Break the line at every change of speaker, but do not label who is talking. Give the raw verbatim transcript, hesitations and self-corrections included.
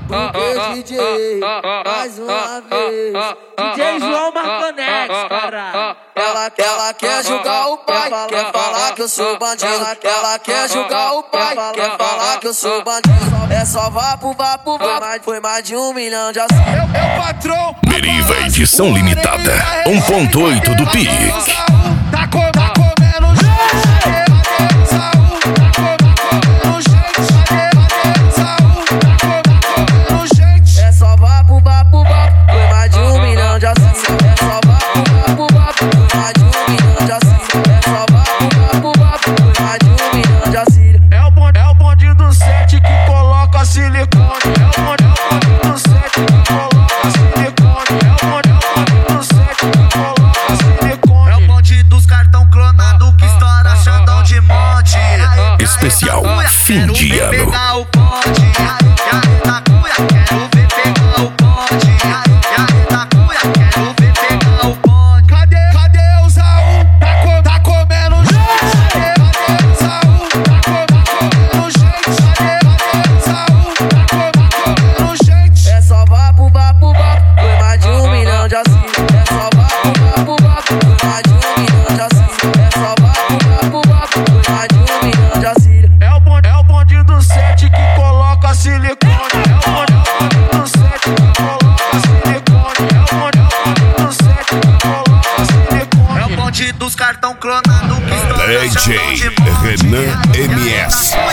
porque D J, mais uma vez.
D J João Marconex, caralho.
Ela, ela quer julgar o pai, quer falar que eu sou bandido. Ela quer julgar o pai, quer falar que eu sou bandido. É só vapo, vapo, vapo. Foi mais de um milhão de assuntos.
Meu patrão,
Meriva edição limitada um ponto oito do Pix.
Tá, com, tá comendo gente, Saúl, tá comendo gente, Saúl, tá comendo gente.
É só vapo, vapo, vapo. Foi mais de um milhão de assuntos. É só vapo, vapo, vapo. Foi mais de um milhão de assuntos. É só vapo, vapo, vapo. Foi mais de um milhão de assuntos.
É o bonde, é o bonde do sete que coloca silicone. É o bonde, é o bonde do sete que coloca silicone. É o bonde, é o bonde do sete que coloca silicone. É o bonde dos cartão clonado que estoura Xandão de monte.
Especial fim de ano.
Pegar o bonde, na cuia, quero ver pegar o bonde. Na cuia, quero ver pegar o bonde. Cadê, cadê o Saúl? Tá, com, tá comendo gente. Cadê o Saúl? Tá, com, tá comendo gente. Cadê o Saúl? Tá, com, tá comendo gente.
É só vapo, vapo, vapo. Foi mais de um milhão de assuntos. É só vapo, vapo, vapo. Foi mais de um milhão de assuntos. É só vapo, vapo, vapo. Foi mais de um milhão de assuntos.
É o bonde, é o bonde do sete que coloca silicone. É o bonde, é o bonde do sete que coloca silicone. É o bonde, é o bonde do sete que coloca silicone. É o bonde dos cartão clonado que estoura
D J
Xandão de monte.
Renan M S.